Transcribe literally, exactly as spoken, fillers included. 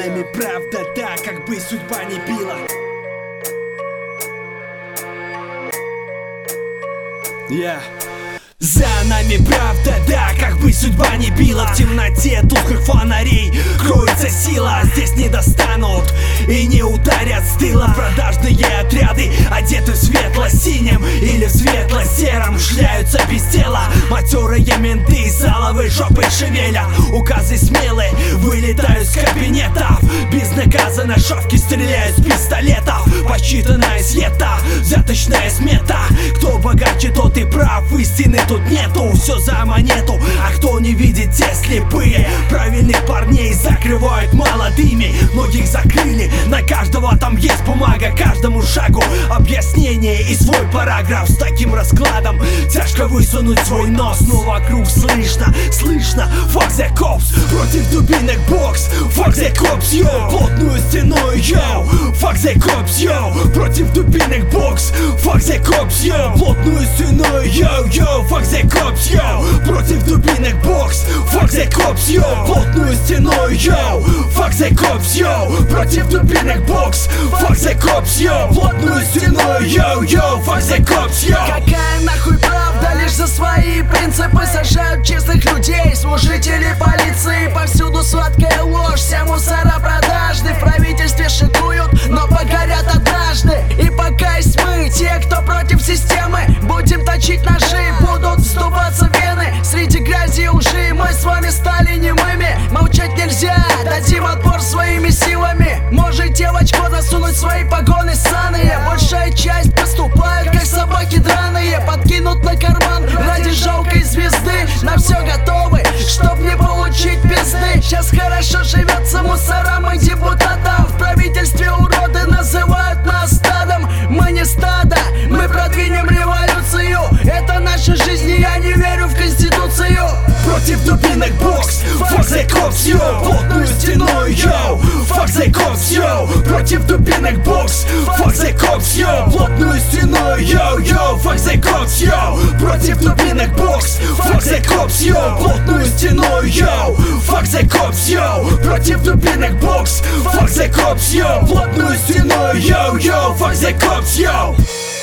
нами правда, да, как бы судьба не била. Yeah. За нами правда, да, как бы судьба не била. В темноте тусклых фонарей кроется сила. Здесь не достанут и не ударят с тыла. Продажные отряды, одеты в светло-синем или в светло-сером, шляются без дела. Матерые менты, саловые жопы шевеля. Указы смелые вылетают с кабинетов. Безнаказанно шавки стреляют с пистолетов. Посчитанная слета, взяточная смета. Кто богаче, тот и прав, истины тут нету, все за монету. А кто не видит, те слепые. Правильных парней закрывают молодыми. Многих закрыли, на каждого там есть бумага. Каждому шагу объяснение и свой параграф. С таким раскладом тяжко высунуть свой нос. Но вокруг слышно, слышно fuck the cops. Против дубинок бокс, fuck the cops, yo. Плотную стеной, yo, fuck the cops, yo. Против дубинок бокс, fuck the cops, yo. Плотную стеной, yo, yo, fuck the cops, yo. Против дубинок бокс, fuck the cops, yo. Плотную стеной, yo, fuck the cops, yo. Против дубинок бокс, fuck the cops, yo. Плотную стеной, yo, yo, fuck the cops, yo. Какая нахуй правда, лишь за свои принципы сажают честных людей. Служители полиции, повсюду сладкая ложь. Вся мусора продажны, в правительстве шикуют, но погорят однажды. И пока есть мы, те, кто против системы, будем точить ножи, будут вздуваться вены. Среди грязи и лжи мы с вами стали немыми. Молчать нельзя, дадим отпор своими силами. Можете в очко засунуть свои погоны ссаные. Большая часть поступают, как собаки драные. Подкинут на карман ради жалкой звезды. На все готовы, чтоб не получить пизды. Сейчас хорошо живется мусорам и депутатам. В правительстве уроды называют нас стадом. Мы не стадо, мы продвинем революцию. Это наша жизнь, и я не верю в конституцию. Против дубинок бокс, fuck the cops, yo. Плотную стеной, yo, fuck the cops, yo. Против дубинок бокс, fuck the cops, yo. Плотную стеной, yo, yo, fuck the cops, yo. Против дубинок бокс, fuck the cops, yo. Плотную стеной, yo, fuck the cops, yo. Против дубинок бокс, fuck the cops, yo. Плотную стеной, yo, yo, fuck the cops, yo.